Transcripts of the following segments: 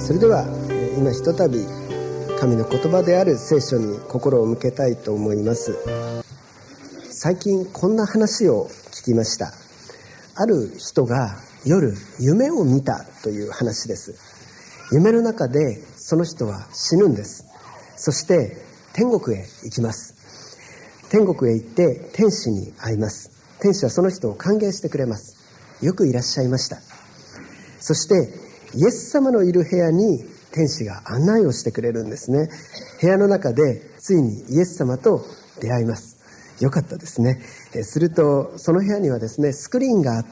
それでは今ひとたび神の言葉である聖書に心を向けたいと思います。最近こんな話を聞きました。ある人が夜夢を見たという話です。夢の中でその人は死ぬんです。そして天国へ行きます。天国へ行って天使に会います。天使はその人を歓迎してくれます。よくいらっしゃいました。そしてイエス様のいる部屋に天使が案内をしてくれるんですね。部屋の中でついにイエス様と出会います。よかったですね。するとその部屋にはですね、スクリーンがあって、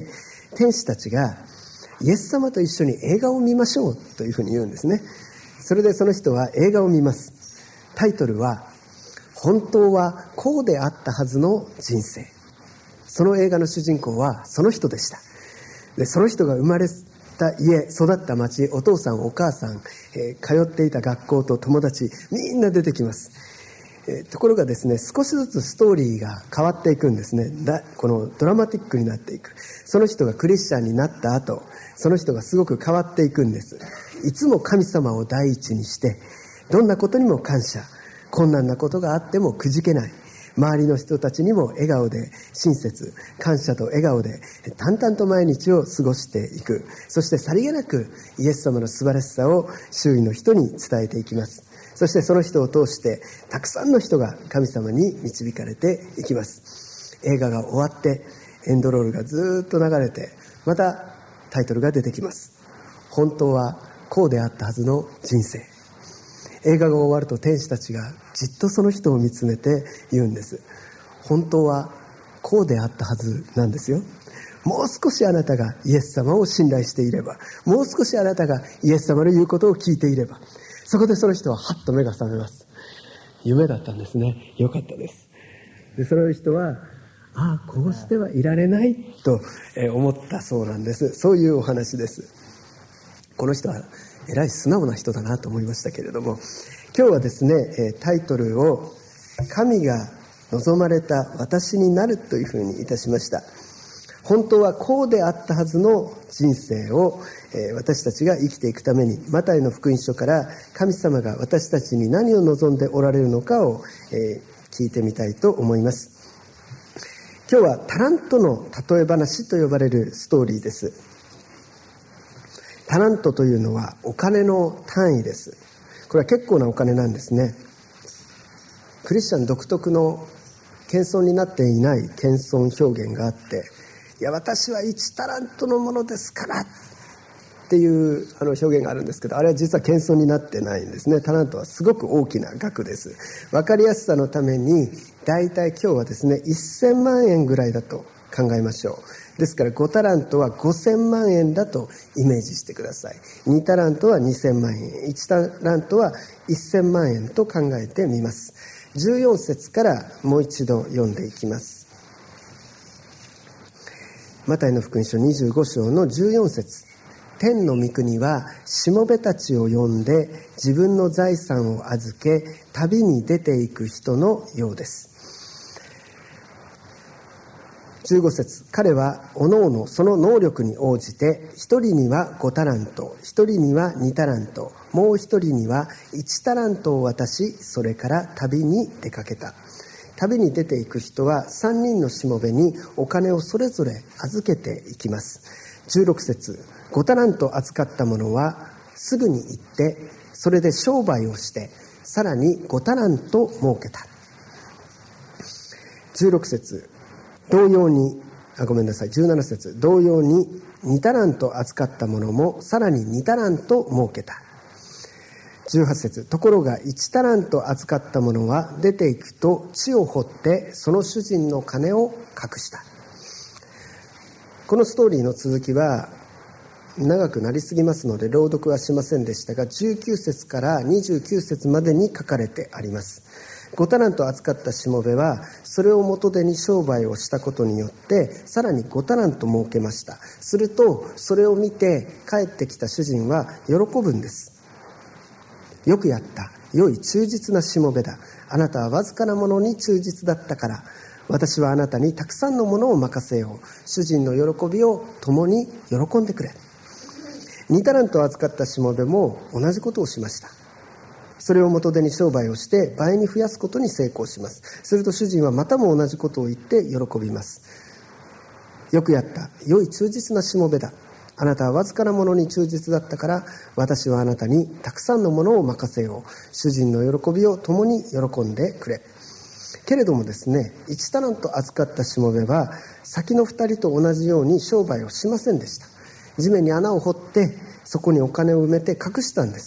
天使たちがイエス様と一緒に映画を見ましょうというふうに言うんですね。それでその人は映画を見ます。タイトルは本当はこうであったはずの人生。その映画の主人公はその人でした。でその人が生まれた家、育った町、お父さんお母さん、通っていた学校と友達、みんな出てきます。ところがですね、少しずつストーリーが変わっていくんですね。このドラマティックになっていく。その人がクリスチャンになった後、その人がすごく変わっていくんです。いつも神様を第一にして、どんなことにも感謝、困難なことがあってもくじけない、周りの人たちにも笑顔で親切、感謝と笑顔で淡々と毎日を過ごしていく。そしてさりげなくイエス様の素晴らしさを周囲の人に伝えていきます。そしてその人を通してたくさんの人が神様に導かれていきます。映画が終わってエンドロールがずっと流れて、またタイトルが出てきます。本当はこうであったはずの人生。映画が終わると天使たちがじっとその人を見つめて言うんです。本当はこうであったはずなんですよ。もう少しあなたがイエス様を信頼していれば、もう少しあなたがイエス様の言うことを聞いていれば、そこでその人はハッと目が覚めます。夢だったんですね。よかったです。でその人はこうしてはいられないと思ったそうなんです。そういうお話です。この人はえらい素直な人だなと思いましたけれども、今日はですね、タイトルを神が望まれた私になるというふうにいたしました。本当はこうであったはずの人生を私たちが生きていくために、マタイの福音書から神様が私たちに何を望んでおられるのかを聞いてみたいと思います。今日はタラントの例え話と呼ばれるストーリーです。タラントというのはお金の単位です。これは結構なお金なんですね。クリスチャン独特の謙遜になっていない謙遜表現があって、いや私は1タラントのものですからっていう表現があるんですけど、あれは実は謙遜になってないんですね。タラントはすごく大きな額です。分かりやすさのためにだいたい今日はですね1000万円ぐらいだと考えましょう。ですから5タラントは5000万円だとイメージしてください。2タラントは2000万円、1タラントは1000万円と考えてみます。14節からもう一度読んでいきます。マタイの福音書25章の14節。天の御国はしもべたちを呼んで自分の財産を預け旅に出ていく人のようです。15節。彼はおのおのその能力に応じて、一人には5タラント、一人には2タラント、もう一人には1タラントを渡し、それから旅に出かけた。旅に出ていく人は3人のしもべにお金をそれぞれ預けていきます。16節。5タラント預かった者はすぐに行って、それで商売をして、さらに5タラント儲けた。16節。同様に17節。同様に2タラント預かった者もさらに2タラント儲けた。18節。ところが1タラント預かった者は出ていくと地を掘ってその主人の金を隠した。このストーリーの続きは長くなりすぎますので朗読はしませんでしたが、19節から29節までに書かれてあります。5タラント預かったしもべはそれを元手に商売をしたことによってさらに5タラント儲けました。するとそれを見て帰ってきた主人は喜ぶんです。よくやった、良い忠実なしもべだ。あなたはわずかなものに忠実だったから、私はあなたにたくさんのものを任せよう。主人の喜びを共に喜んでくれ。 2タラントを預かったしもべも同じことをしました。それを元手に商売をして倍に増やすことに成功します。すると主人はまたも同じことを言って喜びます。よくやった、良い忠実なしもべだ。あなたはわずかなものに忠実だったから、私はあなたにたくさんのものを任せよう。主人の喜びを共に喜んでくれ。けれどもですね、1タラント預かったしもべは先の2人と同じように商売をしませんでした。地面に穴を掘ってそこにお金を埋めて隠したんです。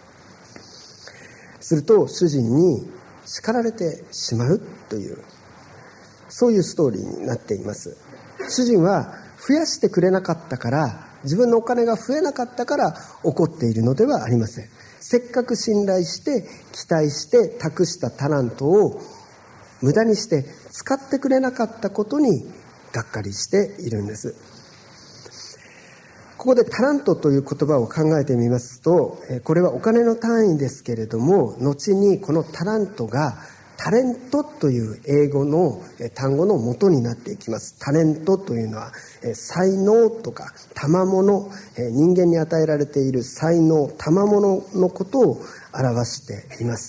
すると主人に叱られてしまうという、そういうストーリーになっています。主人は増やしてくれなかったから、自分のお金が増えなかったから怒っているのではありません。せっかく信頼して期待して託したタラントを無駄にして使ってくれなかったことにがっかりしているんです。ここでタラントという言葉を考えてみますと、これはお金の単位ですけれども、後にこのタラントがタレントという英語の単語の元になっていきます。タレントというのは才能とか賜物、人間に与えられている才能、賜物のことを表しています。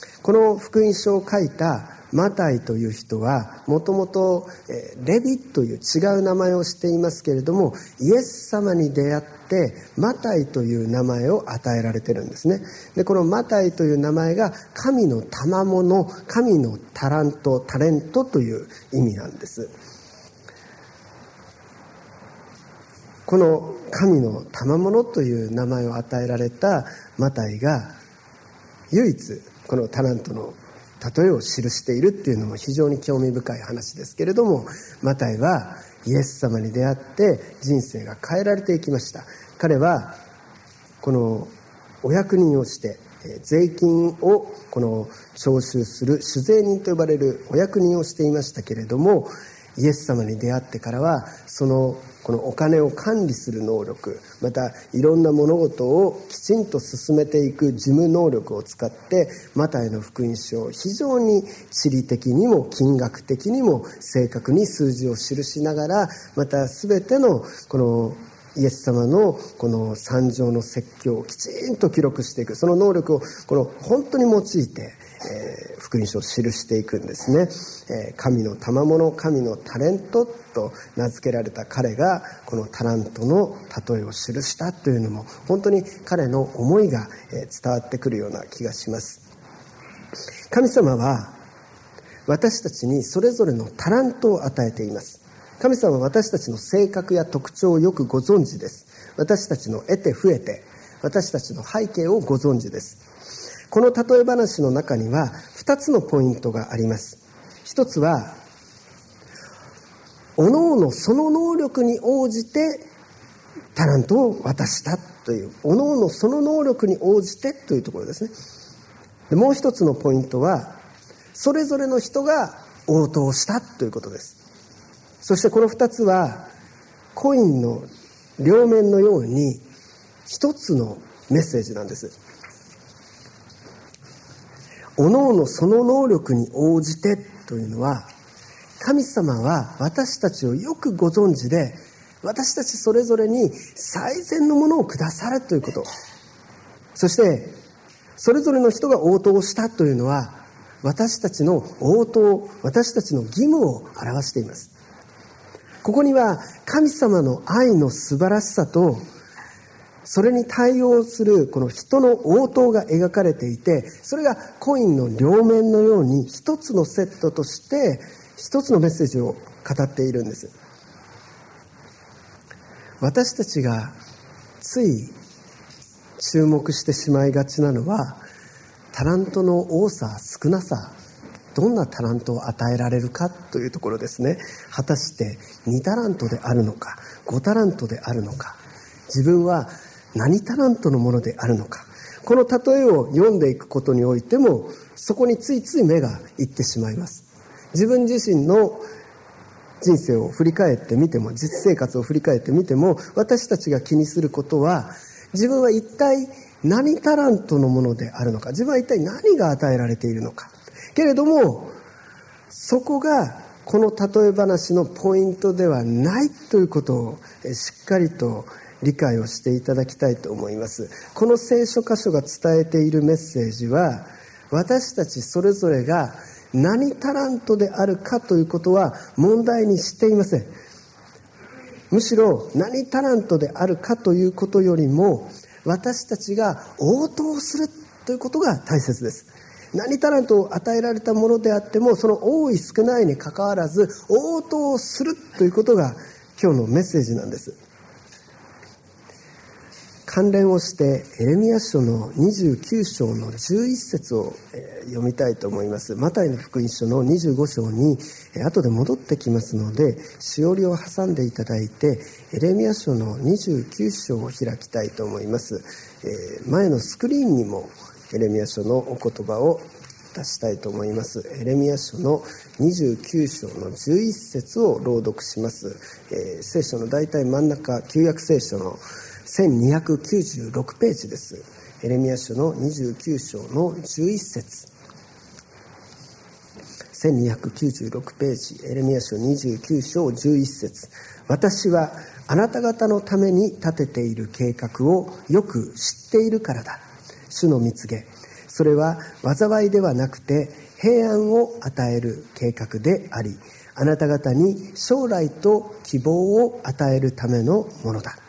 この福音書を書いたマタイという人はもともとレビという違う名前をしていますけれども、イエス様に出会ってマタイという名前を与えられているんですね。でこのマタイという名前が神の賜物、神のタラント、タレントという意味なんです。この神の賜物という名前を与えられたマタイが唯一このタラントの例えを記しているっていうのも非常に興味深い話ですけれども、マタイはイエス様に出会って人生が変えられていきました。彼はこのお役人をして税金をこの徴収する主税人と呼ばれるお役人をしていましたけれども、イエス様に出会ってからはこのお金を管理する能力、またいろんな物事をきちんと進めていく事務能力を使ってマタイの福音書を非常に地理的にも金額的にも正確に数字を記しながら、また全てのこのイエス様のこの三条の説教をきちんと記録していく、その能力を本当に用いて福音書を記していくんですね。神の賜物、神のタレントと名付けられた彼がこのタラントの例えを記したというのも本当に彼の思いが伝わってくるような気がします。神様は私たちにそれぞれのタラントを与えています。神様は私たちの性格や特徴をよくご存知です。私たちの得て増えて、私たちの背景をご存知です。この例え話の中には2つのポイントがあります。一つはおのおのその能力に応じてタラントを渡したという、おのおのその能力に応じてというところですね。でもう一つのポイントはそれぞれの人が応答したということです。そしてこの2つはコインの両面のように一つのメッセージなんです。おのおのその能力に応じてというのは、神様は私たちをよくご存知で、私たちそれぞれに最善のものをくださるということ、そしてそれぞれの人が応答したというのは私たちの応答、私たちの義務を表しています。ここには神様の愛の素晴らしさと、それに対応するこの人の応答が描かれていて、それがコインの両面のように一つのセットとして一つのメッセージを語っているんです。私たちがつい注目してしまいがちなのは、タラントの多さ少なさ、どんなタラントを与えられるかというところですね。果たして2タラントであるのか5タラントであるのか、自分は何タラントのものであるのか、この例えを読んでいくことにおいてもそこについつい目がいってしまいます。自分自身の人生を振り返ってみても、実生活を振り返ってみても、私たちが気にすることは、自分は一体何タラントのものであるのか、自分は一体何が与えられているのか。けれどもそこがこの例え話のポイントではないということをしっかりと理解をしていただきたいと思います。この聖書箇所が伝えているメッセージは、私たちそれぞれが何タラントであるかということは問題にしていません。むしろ何タラントであるかということよりも、私たちが応答するということが大切です。何タラントを与えられたものであっても、その多い少ないにかかわらず応答するということが今日のメッセージなんです。関連をしてエレミヤ書の29章の11節を読みたいと思います。マタイの福音書の25章に後で戻ってきますので、しおりを挟んでいただいてエレミヤ書の29章を開きたいと思います。前のスクリーンにもエレミヤ書のお言葉を出したいと思います。エレミヤ書の29章の11節を朗読します。聖書の大体真ん中、旧約聖書の1296ページです。エレミヤ書の29章の11節、1296ページ、エレミヤ書29章11節。私はあなた方のために立てている計画をよく知っているからだ。主の蜜げ、それは災いではなくて平安を与える計画であり、あなた方に将来と希望を与えるためのものだ。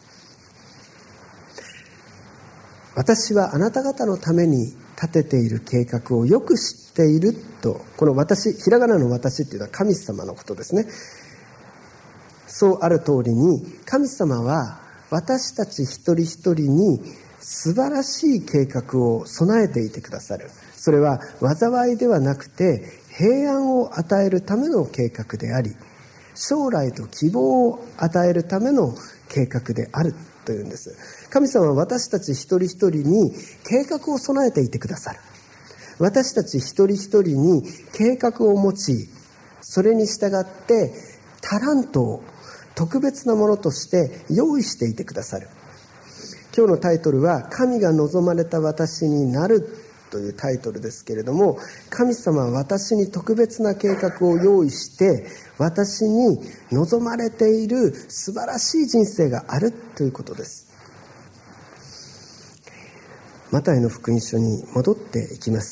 私はあなた方のために立てている計画をよく知っていると、この私、ひらがなの私っていうのは神様のことですね。そうある通りに、神様は私たち一人一人に素晴らしい計画を備えていてくださる。それは災いではなくて平安を与えるための計画であり、将来と希望を与えるための計画であるというんです。神様は私たち一人一人に計画を備えていてくださる。私たち一人一人に計画を持ち、それに従ってタラントを特別なものとして用意していてくださる。今日のタイトルは神が望まれた私になるというタイトルですけれども、神様は私に特別な計画を用意して私に望まれている素晴らしい人生があるということです。マタイの福音書に戻っていきます。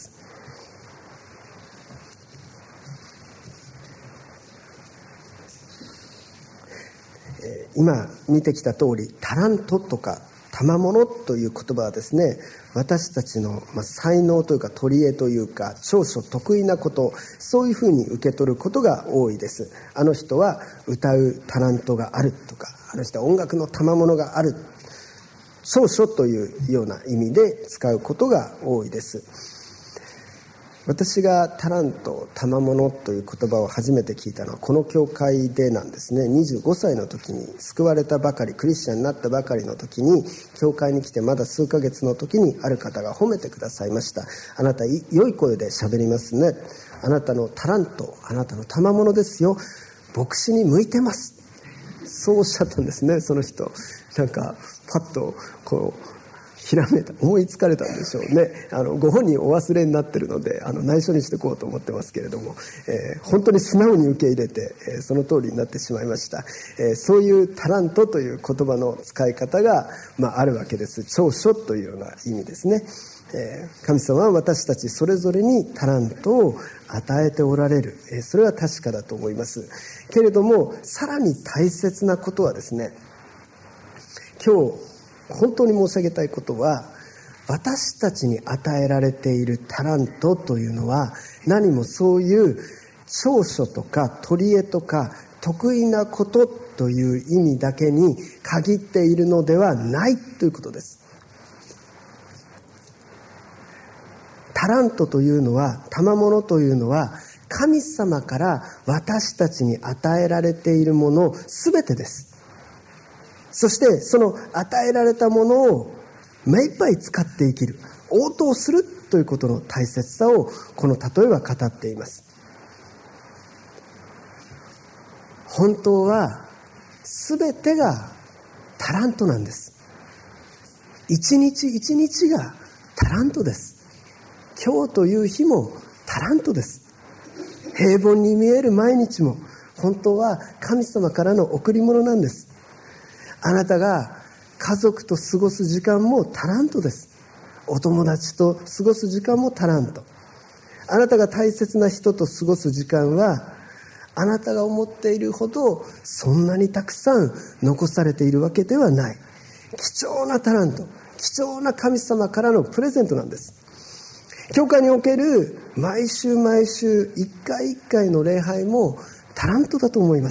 今見てきた通り、タラントとか賜物という言葉はですね、私たちの才能というか取り柄というか長所得意なこと、そういうふうに受け取ることが多いです。あの人は歌うタラントがあるとか、あの人は音楽の賜物がある、長所というような意味で使うことが多いです。私がタラント、賜物という言葉を初めて聞いたのはこの教会でなんですね。25歳の時に救われたばかり、クリスチャンになったばかりの時に、教会に来てまだ数ヶ月の時にある方が褒めてくださいました。あなた良い声で喋りますね。あなたのタラント、あなたの賜物ですよ。牧師に向いてます。そうおっしゃったんですね、その人。なんかパッとこうひらめいた、思いつかれたんでしょうね。ご本人お忘れになってるので内緒にしておこうと思ってますけれども、本当に素直に受け入れて、その通りになってしまいました。そういうタラントという言葉の使い方が、あるわけです。長所というような意味ですね。神様は私たちそれぞれにタラントを与えておられる。それは確かだと思いますけれども、さらに大切なことはですね、今日本当に申し上げたいことは、私たちに与えられているタラントというのは、何もそういう長所とか取り柄とか得意なことという意味だけに限っているのではないということです。タラントというのは、賜物というのは、神様から私たちに与えられているものすべてです。そしてその与えられたものを目いっぱい使って生きる、応答するということの大切さをこの例えは語っています。本当は全てがタラントなんです。一日一日がタラントです。今日という日もタラントです。平凡に見える毎日も本当は神様からの贈り物なんです。あなたが家族と過ごす時間もタラントです。お友達と過ごす時間もタラント。あなたが大切な人と過ごす時間は、あなたが思っているほどそんなにたくさん残されているわけではない。貴重なタラント、貴重な神様からのプレゼントなんです。教会における毎週毎週一回一回の礼拝もタラントだと思います。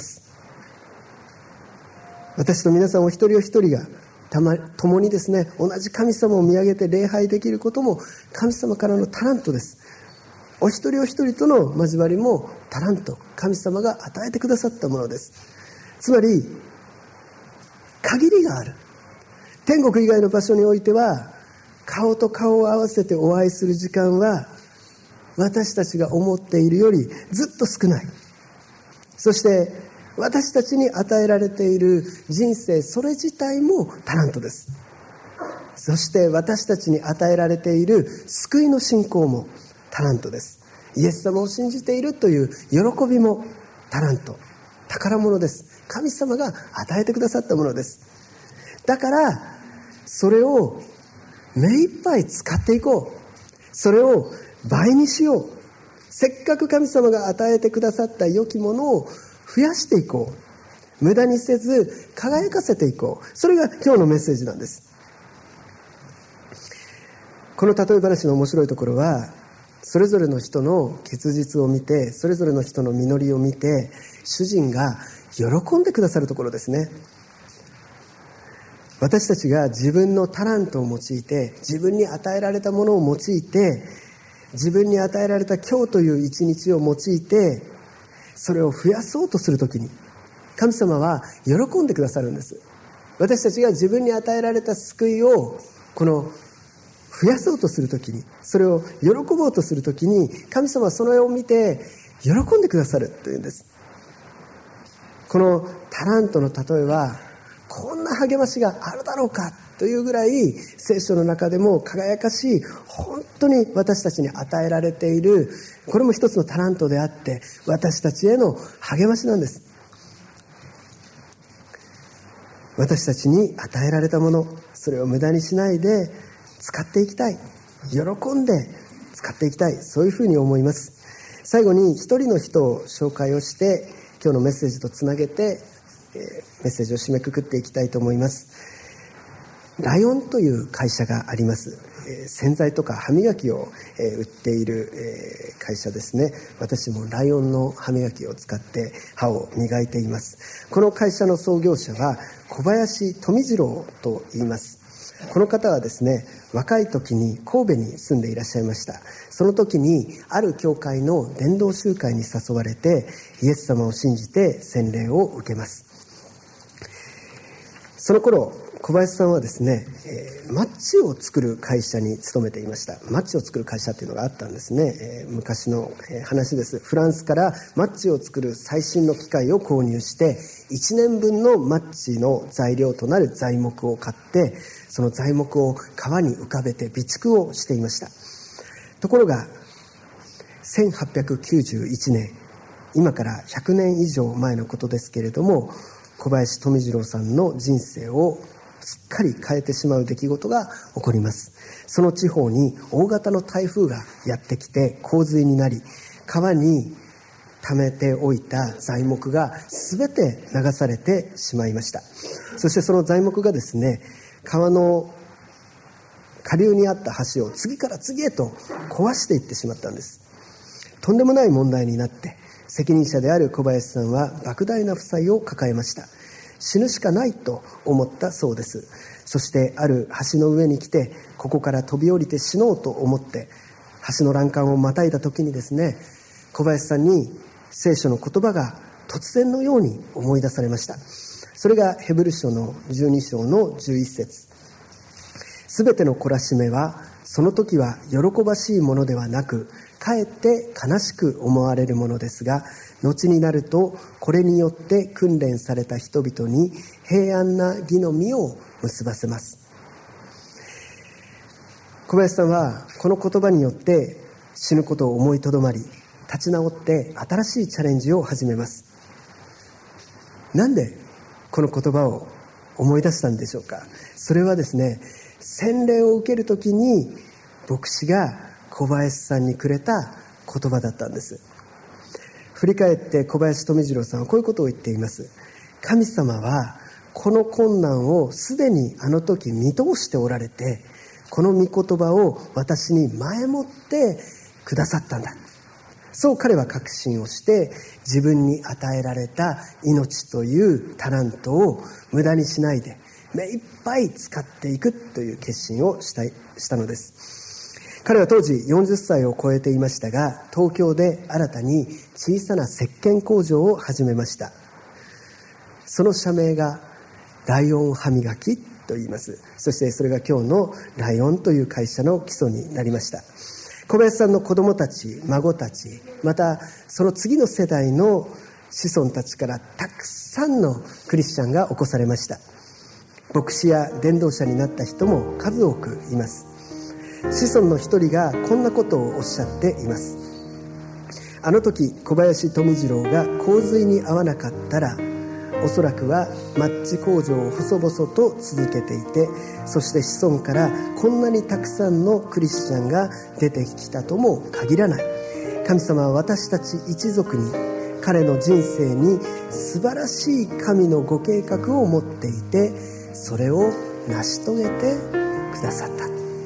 私と皆さんお一人お一人が共にですね、同じ神様を見上げて礼拝できることも神様からのタラントです。お一人お一人との交わりもタラント、神様が与えてくださったものです。つまり限りがある。天国以外の場所においては顔と顔を合わせてお会いする時間は私たちが思っているよりずっと少ない。そして私たちに与えられている人生それ自体もタラントです。そして私たちに与えられている救いの信仰もタラントです。イエス様を信じているという喜びもタラント、宝物です。神様が与えてくださったものです。だからそれを目いっぱい使っていこう。それを倍にしよう。せっかく神様が与えてくださった良きものを増やしていこう。無駄にせず輝かせていこう。それが今日のメッセージなんです。この例え話の面白いところは、それぞれの人の結実を見て、それぞれの人の実りを見て、主人が喜んでくださるところですね。私たちが自分のタラントを用いて、自分に与えられたものを用いて、自分に与えられた今日という一日を用いて、それを増やそうとするときに、神様は喜んでくださるんです。私たちが自分に与えられた救いを増やそうとするときに、それを喜ぼうとするときに、神様はその絵を見て喜んでくださるというんです。このタラントの例えは、こんな励ましがあるだろうかというぐらい聖書の中でも輝かしい、本当に私たちに与えられている、これも一つのタラントであって、私たちへの励ましなんです。私たちに与えられたもの、それを無駄にしないで使っていきたい。喜んで使っていきたい。そういうふうに思います。最後に一人の人を紹介をして、今日のメッセージとつなげて、メッセージを締めくくっていきたいと思います。ライオンという会社があります。洗剤とか歯磨きを売っている会社ですね。私もライオンの歯磨きを使って歯を磨いています。この会社の創業者は小林富次郎と言います。この方はですね、若い時に神戸に住んでいらっしゃいました。その時にある教会の伝道集会に誘われて、イエス様を信じて洗礼を受けます。その頃、小林さんはですね、マッチを作る会社に勤めていました。マッチを作る会社っていうのがあったんですね。昔の話です。フランスからマッチを作る最新の機械を購入して、1年分のマッチの材料となる材木を買って、その材木を川に浮かべて備蓄をしていました。ところが、1891年、今から100年以上前のことですけれども、小林富次郎さんの人生をすっかり変えてしまう出来事が起こります。その地方に大型の台風がやってきて洪水になり、川に溜めておいた材木が全て流されてしまいました。そしてその材木がですね、川の下流にあった橋を次から次へと壊していってしまったんです。とんでもない問題になって、責任者である小林さんは莫大な負債を抱えました。死ぬしかないと思ったそうです。そしてある橋の上に来て、ここから飛び降りて死のうと思って橋の欄干をまたいだ時にですね、小林さんに聖書の言葉が突然のように思い出されました。それがヘブル書の12章の11節。すべての懲らしめはその時は喜ばしいものではなく、かえって悲しく思われるものですが、後になるとこれによって訓練された人々に平安な義の実を結ばせます。小林さんはこの言葉によって死ぬことを思いとどまり、立ち直って新しいチャレンジを始めます。なんでこの言葉を思い出したんでしょうか。それはですね、洗礼を受けるときに牧師が小林さんにくれた言葉だったんです。振り返って小林富次郎さんはこういうことを言っています。神様はこの困難をすでにあの時見通しておられて、この御言葉を私に前もってくださったんだ。そう彼は確信をして、自分に与えられた命というタラントを無駄にしないで目いっぱい使っていくという決心をしたのです。彼は当時40歳を超えていましたが、東京で新たに小さな石鹸工場を始めました。その社名がライオン歯磨きと言います。そしてそれが今日のライオンという会社の基礎になりました。小林さんの子供たち、孫たち、またその次の世代の子孫たちからたくさんのクリスチャンが起こされました。牧師や伝道者になった人も数多くいます。子孫の一人がこんなことをおっしゃっています。あの時小林富次郎が洪水に遭わなかったら、おそらくはマッチ工場を細々と続けていて、そして子孫からこんなにたくさんのクリスチャンが出てきたとも限らない。神様は私たち一族に、彼の人生に素晴らしい神のご計画を持っていて、それを成し遂げてくださった。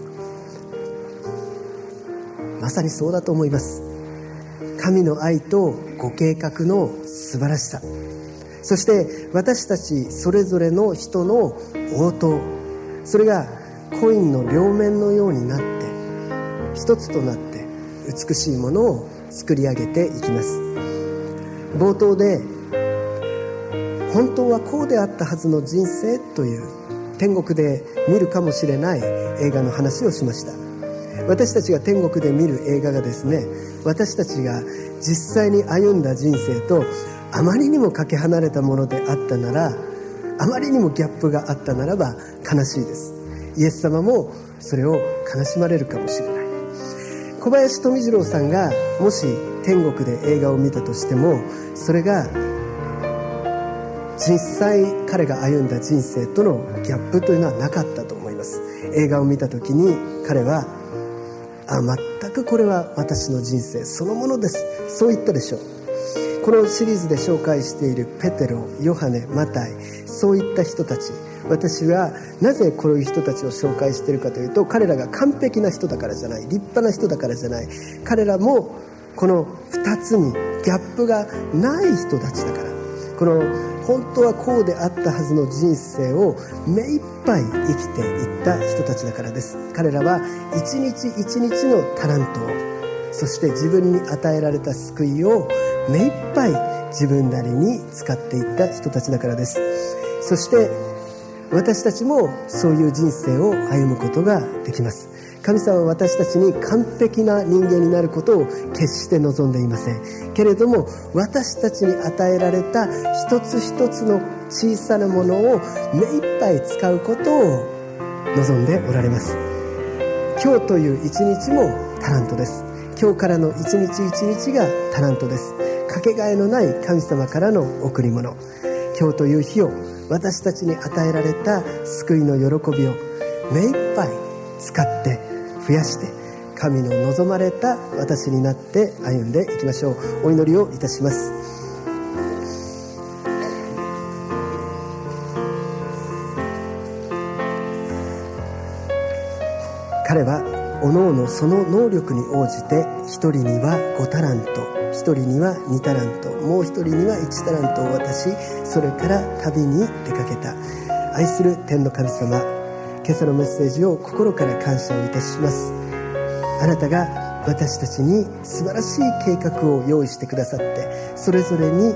まさにそうだと思います。神の愛とご計画の素晴らしさ、そして私たちそれぞれの人の応答、それがコインの両面のようになって一つとなって美しいものを作り上げていきます。冒頭で本当はこうであったはずの人生という天国で見るかもしれない映画の話をしました。私たちが天国で見る映画がですね、私たちが実際に歩んだ人生とあまりにもかけ離れたものであったなら、あまりにもギャップがあったならば悲しいです。イエス様もそれを悲しまれるかもしれない。小林富次郎さんがもし天国で映画を見たとしても、それが実際彼が歩んだ人生とのギャップというのはなかったと思います。映画を見た時に彼は、全くこれは私の人生そのものです、そう言ったでしょう。このシリーズで紹介しているペテロ、ヨハネ、マタイ、そういった人たち、私はなぜこういう人たちを紹介しているかというと、彼らが完璧な人だからじゃない、立派な人だからじゃない。彼らもこの2つにギャップがない人たちだから、この本当はこうであったはずの人生を目いっぱい生きていった人たちだからです。彼らは一日一日のタラントを、そして自分に与えられた救いを目いっぱい自分なりに使っていった人たちだからです。そして私たちもそういう人生を歩むことができます。神様は私たちに完璧な人間になることを決して望んでいませんけれども、私たちに与えられた一つ一つの小さなものを目いっぱい使うことを望んでおられます。今日という一日もタラントです。今日からの一日一日がタラントです。かけがえのない神様からの贈り物。今日という日を、私たちに与えられた救いの喜びを目いっぱい使って増やして、神の望まれた私になって歩んでいきましょう。お祈りをいたします。彼はおのおのその能力に応じて、一人には5タラント、一人には2タラント、もう一人には1タラントを渡し、それから旅に出かけた。愛する天の神様、今朝のメッセージを心から感謝をいたします。あなたが私たちに素晴らしい計画を用意してくださって、それぞれに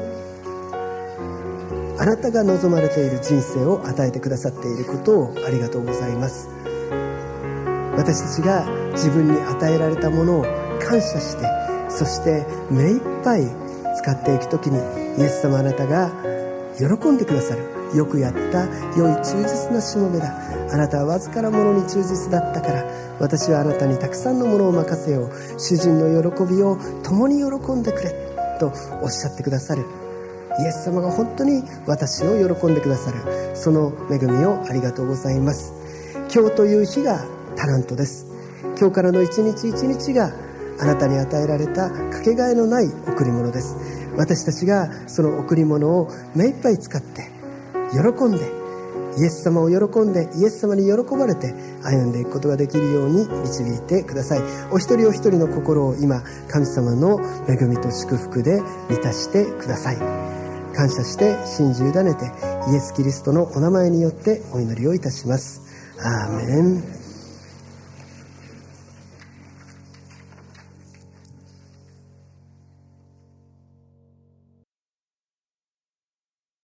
あなたが望まれている人生を与えてくださっていることをありがとうございます。私たちが自分に与えられたものを感謝して、そして目いっぱい使っていくときに、イエス様あなたが喜んでくださる。よくやった、良い忠実なしもべだ。あなたはわずかなものに忠実だったから、私はあなたにたくさんのものを任せよう。主人の喜びを共に喜んでくれとおっしゃってくださるイエス様が本当に私を喜んでくださる、その恵みをありがとうございます。今日という日がタラントです。今日からの一日一日があなたに与えられたかけがえのない贈り物です。私たちがその贈り物を目いっぱい使って喜んで、イエス様を喜んで、イエス様に喜ばれて歩んでいくことができるように導いてください。お一人お一人の心を今、神様の恵みと祝福で満たしてください。感謝して信じ委ねて、イエス・キリストのお名前によってお祈りをいたします。アーメン。